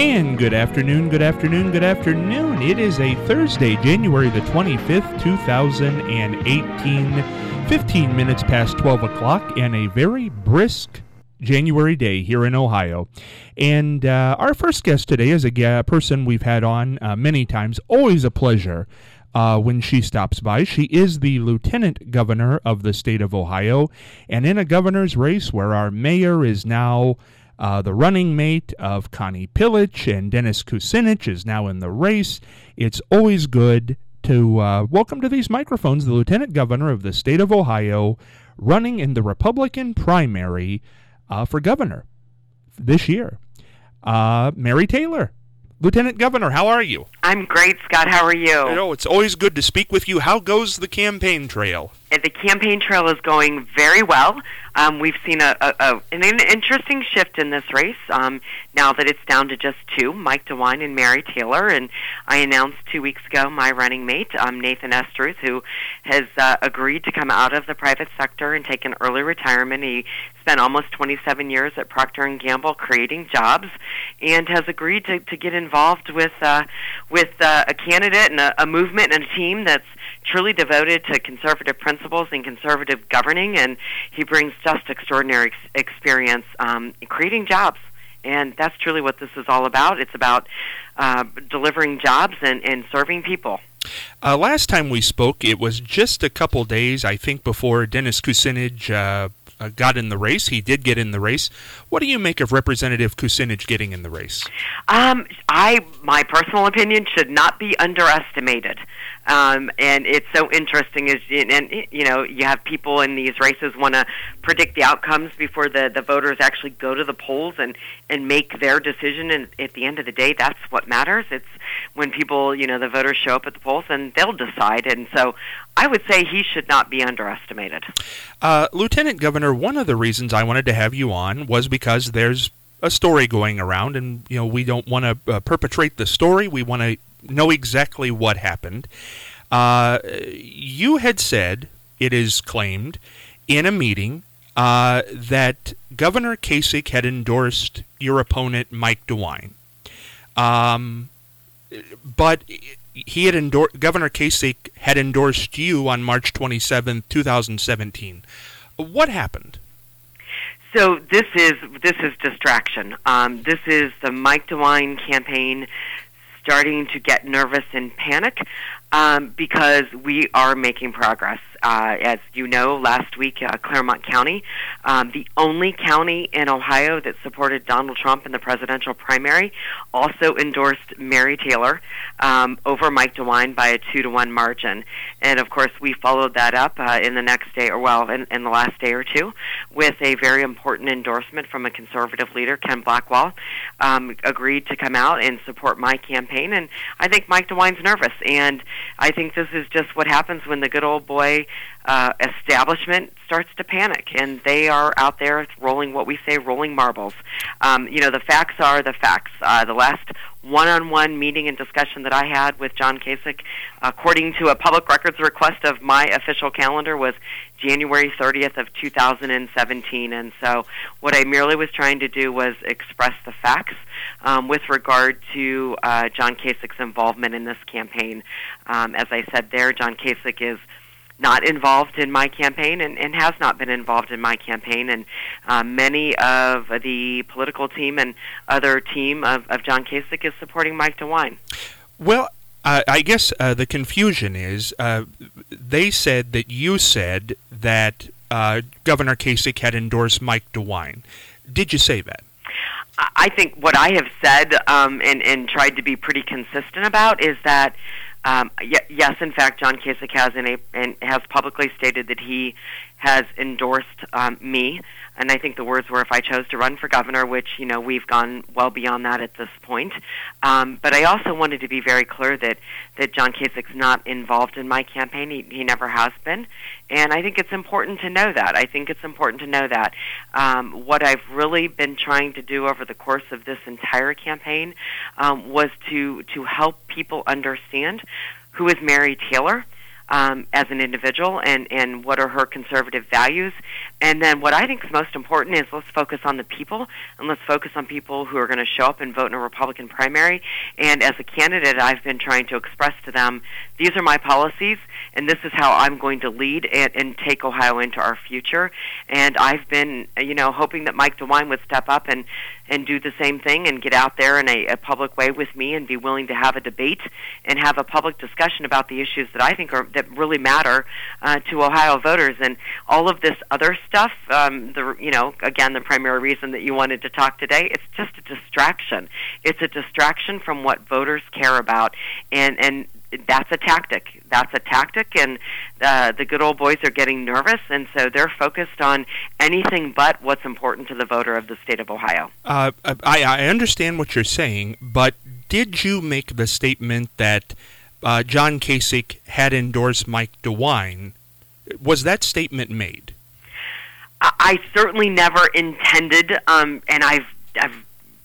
And good afternoon, good afternoon, good afternoon. It is a Thursday, January the 25th, 2018, 15 minutes past 12 o'clock, and a very brisk January day here in Ohio. And our first guest today is a person we've had on many times. Always a pleasure when she stops by. She is the Lieutenant Governor of the state of Ohio, and in a governor's race where our mayor is now the running mate of Connie Pillich, and Dennis Kucinich is now in the race. It's always good to welcome to these microphones the Lieutenant Governor of the state of Ohio, running in the Republican primary for governor this year, Mary Taylor. Lieutenant Governor, how are you? I'm great, Scott. How are you? You know, it's always good to speak with you. How goes the campaign trail? The campaign trail is going very well. We've seen an interesting shift in this race now that it's down to just two, Mike DeWine and Mary Taylor. And I announced 2 weeks ago my running mate, Nathan Estruth, who has agreed to come out of the private sector and take an early retirement. He spent almost 27 years at Procter & Gamble creating jobs and has agreed to get involved with a candidate and a movement and a team that's truly devoted to conservative principles and conservative governing, and he brings just extraordinary experience creating jobs. And that's truly what this is all about. It's about delivering jobs and serving people. Last time we spoke, it was just a couple days, I think, before Dennis Kucinich got in the race. He did get in the race. What do you make of Representative Kucinich getting in the race? My personal opinion, should not be underestimated. And it's so interesting, you have people in these races want to predict the outcomes before the voters actually go to the polls and make their decision. And at the end of the day, that's what matters. It's when people, the voters show up at the polls and they'll decide. And so I would say he should not be underestimated. Lieutenant Governor, one of the reasons I wanted to have you on was because there's a story going around, and we don't want to perpetrate the story. We want to know exactly what happened. You had said, it is claimed, in a meeting that Governor Kasich had endorsed your opponent, Mike DeWine. But Governor Kasich had endorsed you on March 27, 2017. What happened? So this is distraction. This is the Mike DeWine campaign starting to get nervous and panic because we are making progress. As you know, last week, Claremont County, the only county in Ohio that supported Donald Trump in the presidential primary, also endorsed Mary Taylor over Mike DeWine by a 2-1 margin. And, of course, we followed that up in the next day, in the last day or two, with a very important endorsement from a conservative leader, Ken Blackwell, agreed to come out and support my campaign. And I think Mike DeWine's nervous, and I think this is just what happens when the good old boy establishment starts to panic, and they are out there rolling marbles. The facts are the facts. The last one-on-one meeting and discussion that I had with John Kasich, according to a public records request of my official calendar, was January 30th of 2017. And so what I merely was trying to do was express the facts with regard to John Kasich's involvement in this campaign. As I said there, John Kasich is not involved in my campaign and has not been involved in my campaign. And many of the political team and other team of John Kasich is supporting Mike DeWine. Well, I guess the confusion is they said that you said that Governor Kasich had endorsed Mike DeWine. Did you say that? I think what I have said and tried to be pretty consistent about is that yes, in fact, John Kasich has publicly stated that he has endorsed me, and I think the words were, if I chose to run for governor, which, we've gone well beyond that at this point. But I also wanted to be very clear that John Kasich's not involved in my campaign. He never has been, and I think it's important to know that. What I've really been trying to do over the course of this entire campaign was to help people understand who is Mary Taylor, as an individual, and what are her conservative values. And then what I think is most important is let's focus on the people, and let's focus on people who are going to show up and vote in a Republican primary. And as a candidate, I've been trying to express to them, these are my policies, and this is how I'm going to lead and take Ohio into our future. And I've been, hoping that Mike DeWine would step up and do the same thing and get out there in a public way with me and be willing to have a debate and have a public discussion about the issues that I think that really matter to Ohio voters. And all of this other stuff, again, the primary reason that you wanted to talk today, it's just a distraction. It's a distraction from what voters care about, and that's a tactic. And the good old boys are getting nervous, and so they're focused on anything but what's important to the voter of the state of Ohio. I understand what you're saying, but did you make the statement that John Kasich had endorsed Mike DeWine? Was that statement made? I certainly never intended, and I've